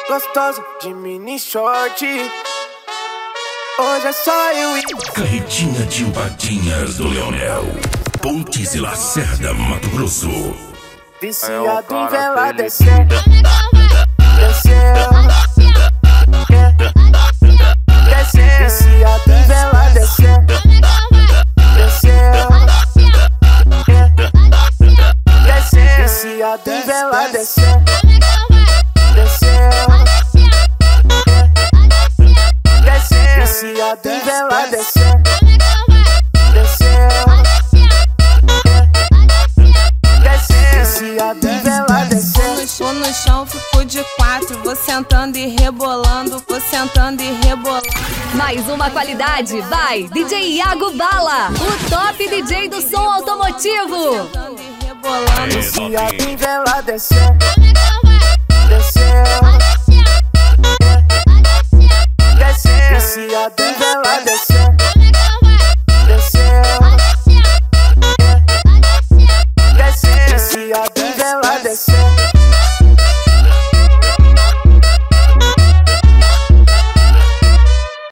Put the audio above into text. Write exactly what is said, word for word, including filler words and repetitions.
Gostosa de mini short. Hoje é só eu e Carretinha de Upadinhas do Leonel, Pontes e Lacerda, Mato Grosso. Viciado em vela descer, desceu, descer. Viciado em vela descer, desceu, descer. Viciado em vela descer, desceu, descer. Viciado em vela descer, desceu. Vou no chão, fico de quatro. Vou sentando e rebolando, vou sentando e rebolando. Mais uma qualidade, vai, D J Iago Bala, o top D J do som automotivo. Sentando e rebolando. Viciado em vela descer, desceu, descer. Viciado em